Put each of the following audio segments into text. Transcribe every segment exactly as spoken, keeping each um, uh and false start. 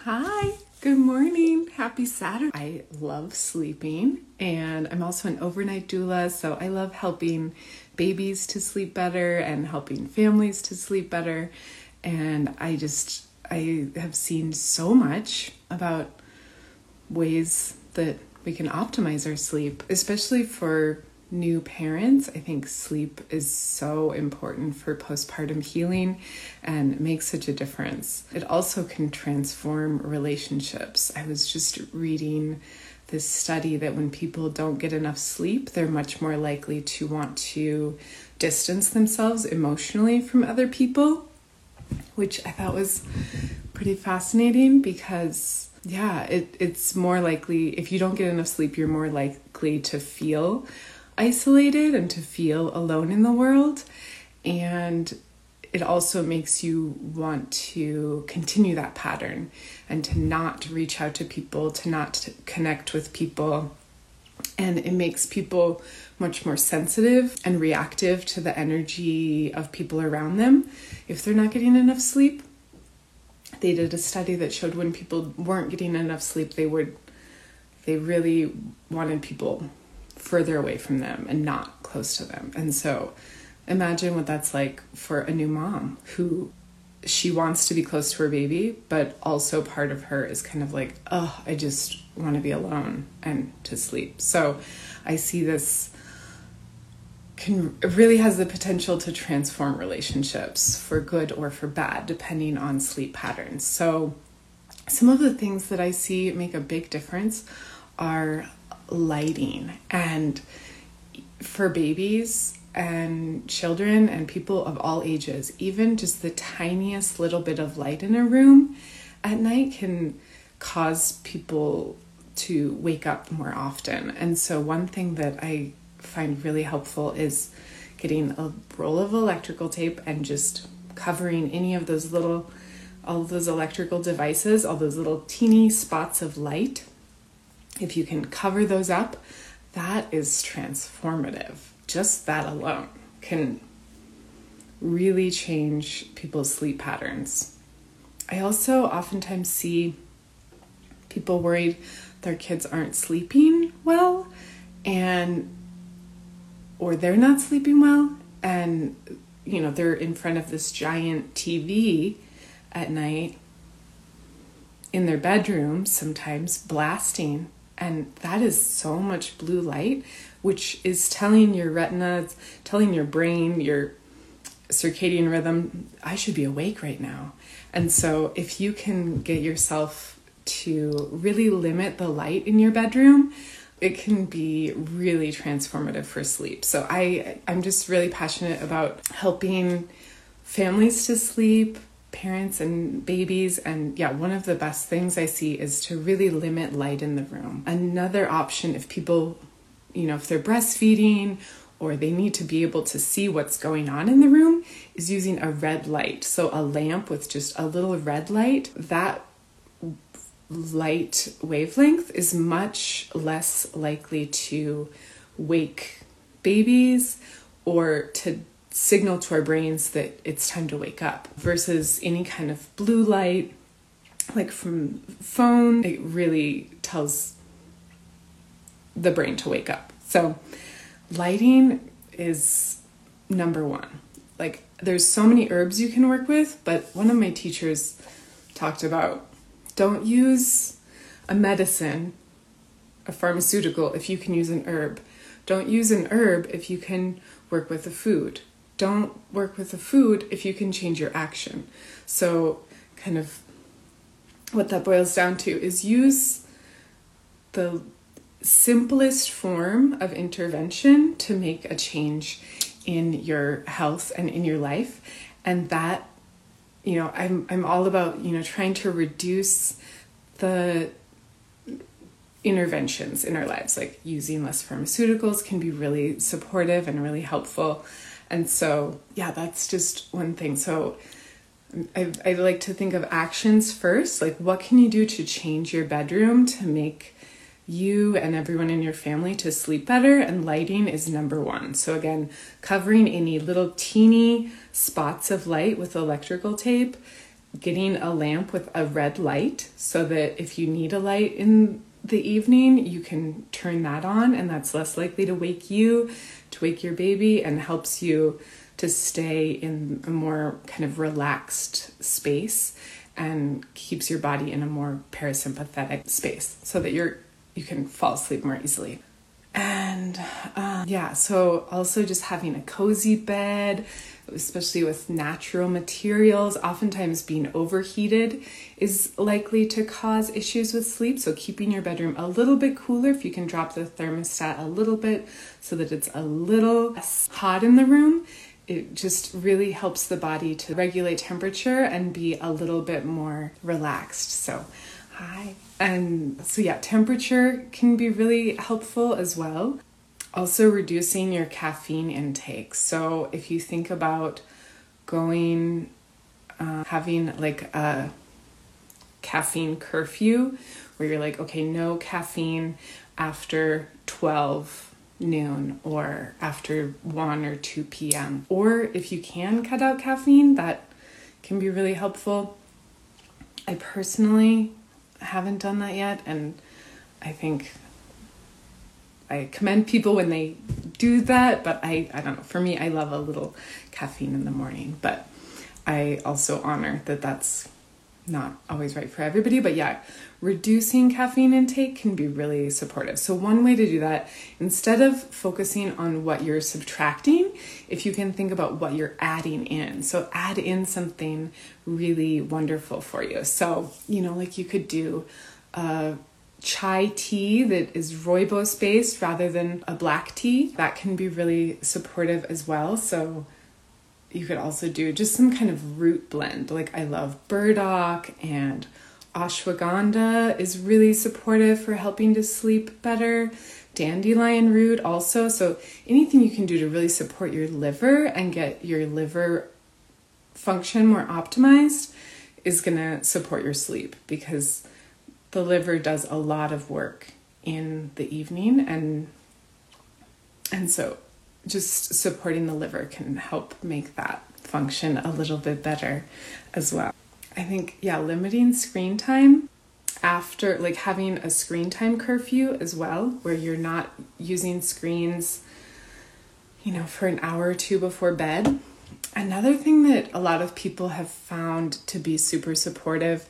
Hi, good morning. Happy Saturday. I love sleeping and I'm also an overnight doula, so I love helping babies to sleep better and helping families to sleep better. And I just, I have seen so much about ways that we can optimize our sleep, especially for new parents. I think sleep is so important for postpartum healing and makes such a difference. It also can transform relationships. I was just reading this study that when people don't get enough sleep, they're much more likely to want to distance themselves emotionally from other people, which I thought was pretty fascinating because yeah, it, it's more likely, if you don't get enough sleep, you're more likely to feel isolated and to feel alone in the world. And it also makes you want to continue that pattern and to not reach out to people, to not connect with people. And it makes people much more sensitive and reactive to the energy of people around them if they're not getting enough sleep. They did a study that showed when people weren't getting enough sleep, they would, they really wanted people further away from them and not close to them. And so imagine what that's like for a new mom who she wants to be close to her baby, but also part of her is kind of like, oh, I just want to be alone and to sleep. So I see this can really has the potential to transform relationships for good or for bad, depending on sleep patterns. So some of the things that I see make a big difference are lighting. And for babies and children and people of all ages, even just the tiniest little bit of light in a room at night can cause people to wake up more often. And so one thing that I find really helpful is getting a roll of electrical tape and just covering any of those little, all of those electrical devices, all those little teeny spots of light. If you can cover those up, that is transformative. Just that alone can really change people's sleep patterns. I also oftentimes see people worried their kids aren't sleeping well, and or they're not sleeping well, and you know, they're in front of this giant T V at night in their bedroom, sometimes blasting. And that is so much blue light, which is telling your retina, telling your brain, your circadian rhythm, I should be awake right now. And so if you can get yourself to really limit the light in your bedroom, it can be really transformative for sleep. So I, I'm just really passionate about helping families to sleep, parents and babies. And yeah, one of the best things I see is to really limit light in the room. Another option, if people, you know, if they're breastfeeding or they need to be able to see what's going on in the room, is using a red light. So a lamp with just a little red light, that light wavelength is much less likely to wake babies or to signal to our brains that it's time to wake up, versus any kind of blue light like from phone. It really tells the brain to wake up. So lighting is number one. Like there's so many herbs you can work with, but one of my teachers talked about, don't use a medicine, a pharmaceutical, if you can use an herb. Don't use an herb if you can work with a food. Don't work with the food if you can change your action. So kind of what that boils down to is use the simplest form of intervention to make a change in your health and in your life. And that, you know, I'm I'm all about, you know, trying to reduce the interventions in our lives. Like using less pharmaceuticals can be really supportive and really helpful. And so, yeah, that's just one thing. So I, I like to think of actions first. Like, what can you do to change your bedroom to make you and everyone in your family to sleep better? And lighting is number one. So again, covering any little teeny spots of light with electrical tape getting a lamp with a red light so that if you need a light in the evening, you can turn that on, and that's less likely to wake you, to wake your baby, and helps you to stay in a more kind of relaxed space and keeps your body in a more parasympathetic space so that you're you can fall asleep more easily. And um, yeah, so also just having a cozy bed, especially with natural materials, oftentimes being overheated is likely to cause issues with sleep. So keeping your bedroom a little bit cooler, if you can drop the thermostat a little bit so that it's a little less hot in the room, it just really helps the body to regulate temperature and be a little bit more relaxed. So hi. And so yeah, temperature can be really helpful as well. Also reducing your caffeine intake. So if you think about going, uh, having like a caffeine curfew where you're like, okay, no caffeine after twelve noon or after one or two p.m. Or if you can cut out caffeine, that can be really helpful. I personally haven't done that yet, and I think I commend people when they do that, but I, I don't know. For me, I love a little caffeine in the morning, but I also honor that that's not always right for everybody. But yeah, reducing caffeine intake can be really supportive. So one way to do that, instead of focusing on what you're subtracting, if you can think about what you're adding in. So add in something really wonderful for you. So, you know, like you could do a chai tea that is rooibos based rather than a black tea. That can be really supportive as well. So you could also do just some kind of root blend. Like I love burdock, and ashwagandha is really supportive for helping to sleep better. Dandelion root also. So anything you can do to really support your liver and get your liver function more optimized is going to support your sleep, because the liver does a lot of work in the evening, and and so just supporting the liver can help make that function a little bit better as well. I think, yeah, limiting screen time after, like having a screen time curfew as well, where you're not using screens, you know, for an hour or two before bed. Another thing that a lot of people have found to be super supportive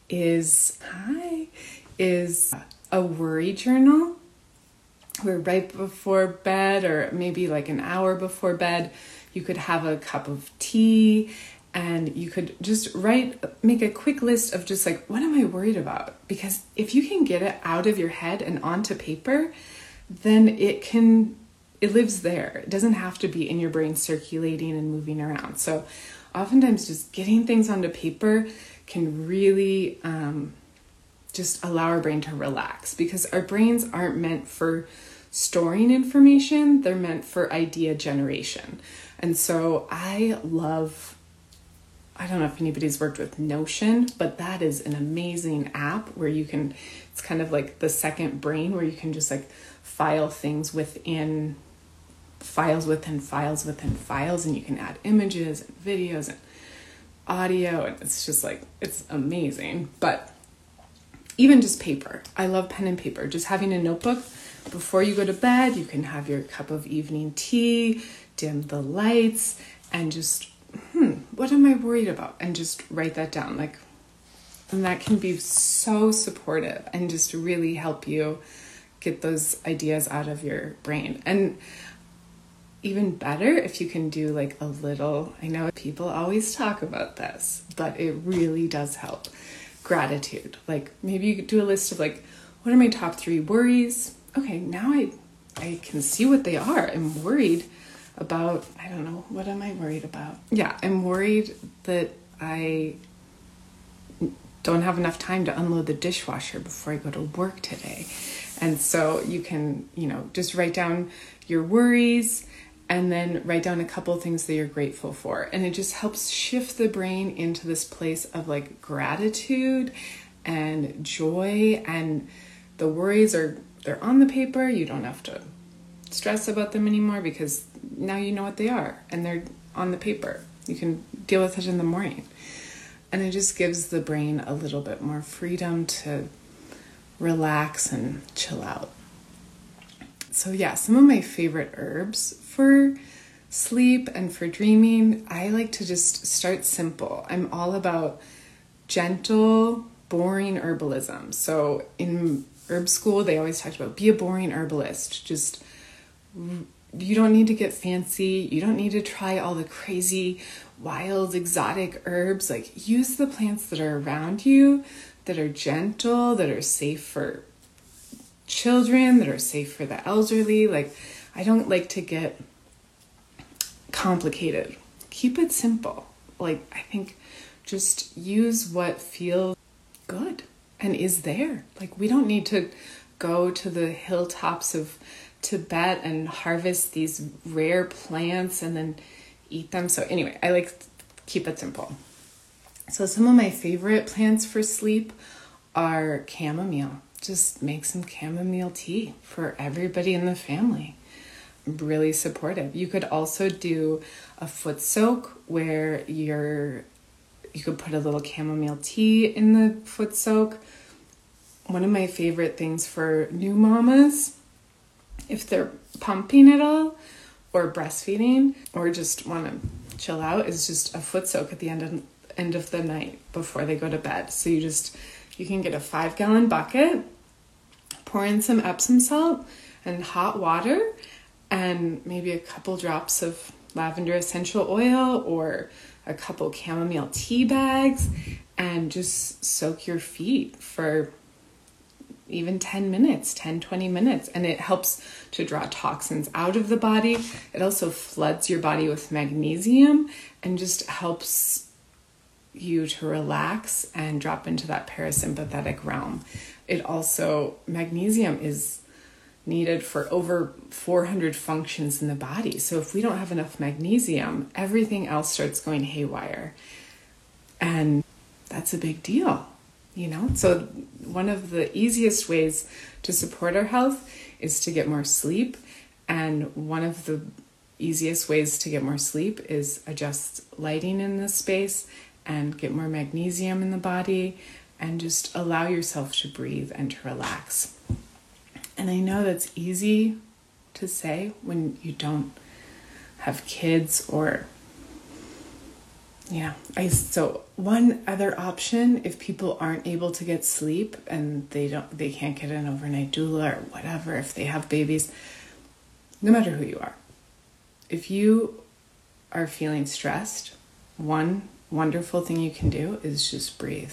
is, hi, is a worry journal, where right before bed, or maybe like an hour before bed, you could have a cup of tea and you could just write, make a quick list of just like, what am I worried about? Because if you can get it out of your head and onto paper, then it can, it lives there. It doesn't have to be in your brain circulating and moving around. So oftentimes just getting things onto paper can really um, just allow our brain to relax, because our brains aren't meant for storing information. They're meant for idea generation. And so I love, I don't know if anybody's worked with Notion, but that is an amazing app where you can, it's kind of like the second brain, where you can just like file things within files within files within files, and you can add images and videos and audio, and it's just like, it's amazing. But even just paper, I love pen and paper. Just having a notebook before you go to bed, you can have your cup of evening tea, dim the lights, and just, hmm, what am I worried about? And just write that down. Like, and that can be so supportive and just really help you get those ideas out of your brain. And even better if you can do like a little, I know people always talk about this, but it really does help. Gratitude. Like maybe you could do a list of like, what are my top three worries? Okay, now I I can see what they are. I'm worried about, I don't know, what am I worried about? Yeah, I'm worried that I don't have enough time to unload the dishwasher before I go to work today. And so you can, you know, just write down your worries and then write down a couple of things that you're grateful for. And it just helps shift the brain into this place of like gratitude and joy. And the worries are, they're on the paper. You don't have to stress about them anymore, because now you know what they are and they're on the paper. You can deal with it in the morning. And it just gives the brain a little bit more freedom to relax and chill out. So yeah, some of my favorite herbs for sleep and for dreaming, I like to just start simple. I'm all about gentle, boring herbalism. So in herb school, they always talked about be a boring herbalist. Just, you don't need to get fancy. You don't need to try all the crazy, wild, exotic herbs. Like, use the plants that are around you, that are gentle, that are safe for children, that are safe for the elderly. Like, I don't like to get complicated. Keep it simple. Like, I think just use what feels good and is there. Like, we don't need to go to the hilltops of Tibet and harvest these rare plants and then eat them. So anyway, I like to keep it simple. So some of my favorite plants for sleep are chamomile. Just make some chamomile tea for everybody in the family. Really supportive. You could also do a foot soak where you're you could put a little chamomile tea in the foot soak. One of my favorite things for new mamas, if they're pumping at all or breastfeeding or just want to chill out, is just a foot soak at the end of, end of the night before they go to bed. So you just, you can get a five gallon bucket, pour in some Epsom salt and hot water and maybe a couple drops of lavender essential oil or a couple chamomile tea bags, and just soak your feet for even ten minutes, ten, twenty minutes. And it helps to draw toxins out of the body. It also floods your body with magnesium and just helps you to relax and drop into that parasympathetic realm. It also, magnesium is needed for over four hundred functions in the body. So if we don't have enough magnesium, everything else starts going haywire. And that's a big deal, you know? So one of the easiest ways to support our health is to get more sleep. And one of the easiest ways to get more sleep is adjust lighting in the space and get more magnesium in the body and just allow yourself to breathe and to relax. And I know that's easy to say when you don't have kids or, yeah. I, so one other option, if people aren't able to get sleep and they don't, they can't get an overnight doula or whatever, if they have babies, no matter who you are, if you are feeling stressed, one wonderful thing you can do is just breathe.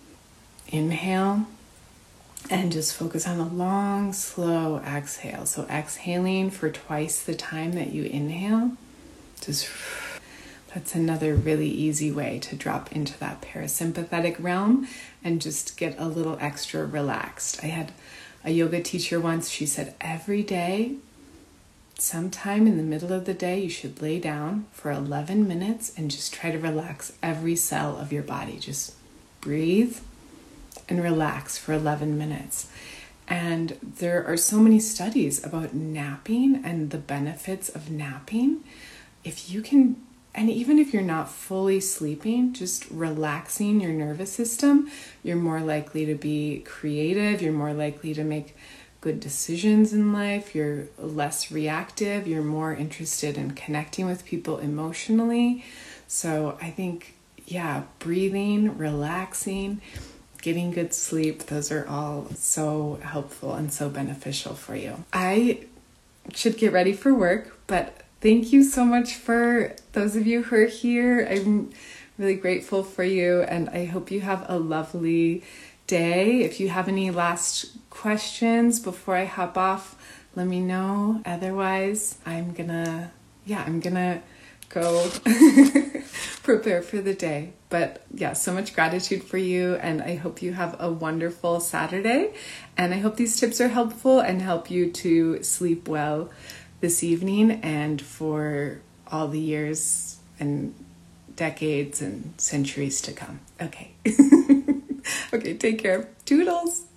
Inhale. And just focus on a long, slow exhale. So exhaling for twice the time that you inhale. Just, that's another really easy way to drop into that parasympathetic realm and just get a little extra relaxed. I had a yoga teacher once, she said every day, sometime in the middle of the day, you should lay down for eleven minutes and just try to relax every cell of your body. Just breathe and relax for eleven minutes. And there are so many studies about napping and the benefits of napping. If you can, and even if you're not fully sleeping, just relaxing your nervous system, you're more likely to be creative, you're more likely to make good decisions in life, you're less reactive, you're more interested in connecting with people emotionally. So I think, yeah, breathing, relaxing, getting good sleep, those are all so helpful and so beneficial for you. I should get ready for work, but thank you so much for those of you who are here. I'm really grateful for you, and I hope you have a lovely day. If you have any last questions before I hop off, let me know. Otherwise, I'm gonna, yeah, I'm gonna go prepare for the day. But yeah, so much gratitude for you, and I hope you have a wonderful Saturday, and I hope these tips are helpful and help you to sleep well this evening and for all the years and decades and centuries to come. Okay. Okay, take care. Toodles.